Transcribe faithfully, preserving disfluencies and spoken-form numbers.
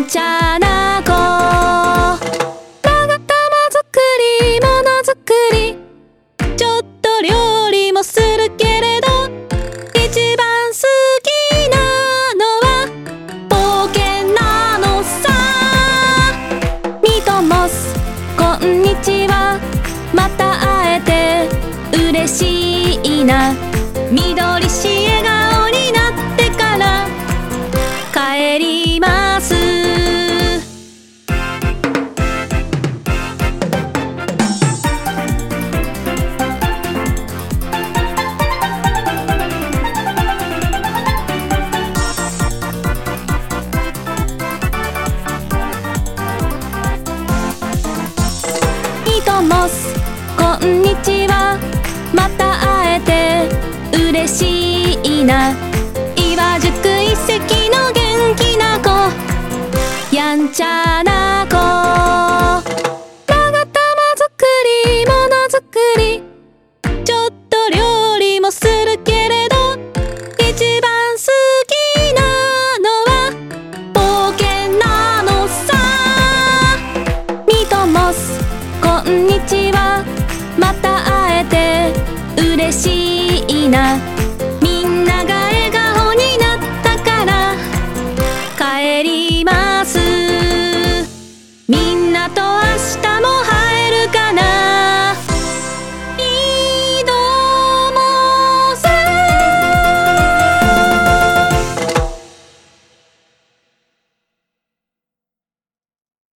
んちゃな子。わがたま作りものづくり、ちょっと料理もするけれど、一番好きなのは冒険なのさ。ミトモスこんにちは、また会えて嬉しいな。緑し笑顔になってから帰ります。ミトモスこんにちは、また会えて嬉しいな。岩宿遺跡の元気な子、やんちゃな子。わがたま作りものづくり、ちょっと料理もするけれど、一番好きなのは冒険なのさ。ミトモスこんにちは、また会えて嬉しいな。